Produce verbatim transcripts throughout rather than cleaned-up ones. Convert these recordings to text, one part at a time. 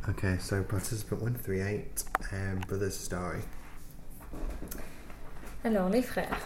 Okay, so participant one thirty-eight, um, brother's story. Alors, les frères.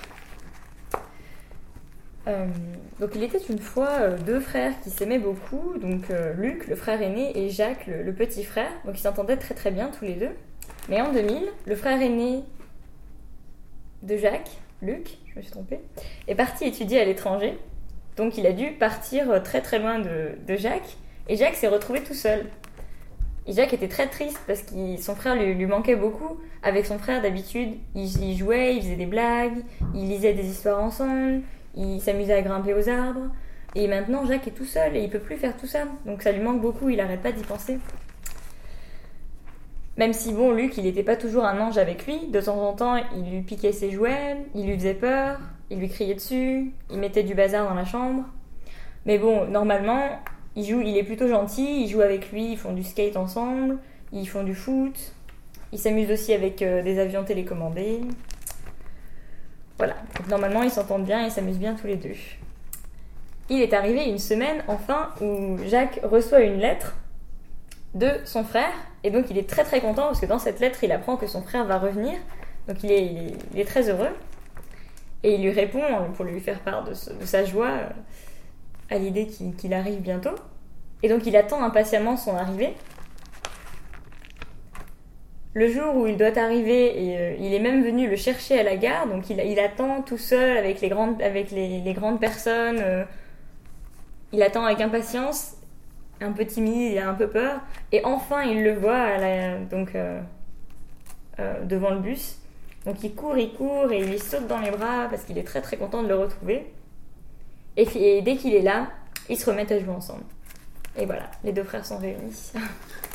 Euh, donc, il était une fois euh, deux frères qui s'aimaient beaucoup, donc euh, Luc, le frère aîné, et Jacques, le, le petit frère. Donc, ils s'entendaient très très bien tous les deux. Mais en deux mille, le frère aîné de Jacques, Luc, je me suis trompée, est parti étudier à l'étranger. Donc, il a dû partir très très loin de, de Jacques, et Jacques s'est retrouvé tout seul. Et Jacques était très triste parce que son frère lui, lui manquait beaucoup. Avec son frère, d'habitude, il, il jouait, il faisait des blagues, il lisait des histoires ensemble, il s'amusait à grimper aux arbres. Et maintenant, Jacques est tout seul et il peut plus faire tout ça. Donc ça lui manque beaucoup, il arrête pas d'y penser. Même si, bon, Luc, il n'était pas toujours un ange avec lui. De temps en temps, il lui piquait ses jouets, il lui faisait peur, il lui criait dessus, il mettait du bazar dans la chambre. Mais bon, normalement... Il, joue, il est plutôt gentil, il joue avec lui, ils font du skate ensemble, ils font du foot, ils s'amusent aussi avec euh, des avions télécommandés. Voilà, donc normalement ils s'entendent bien et s'amusent bien tous les deux. Il est arrivé une semaine enfin où Jacques reçoit une lettre de son frère et donc il est très très content parce que dans cette lettre il apprend que son frère va revenir, donc il est, il est, il est très heureux et il lui répond pour lui faire part de, de sa joie à l'idée qu'il, qu'il arrive bientôt. Et donc il attend impatiemment son arrivée. Le jour où il doit arriver, et, euh, il est même venu le chercher à la gare, donc il, il attend tout seul avec les grandes, avec les, les grandes personnes. Euh, il attend avec impatience, un peu timide, il a un peu peur. Et enfin il le voit à la, donc, euh, euh, devant le bus. Donc il court, il court et il lui saute dans les bras parce qu'il est très très content de le retrouver. Et, et dès qu'il est là, ils se remettent à jouer ensemble. Et voilà, les deux frères sont réunis.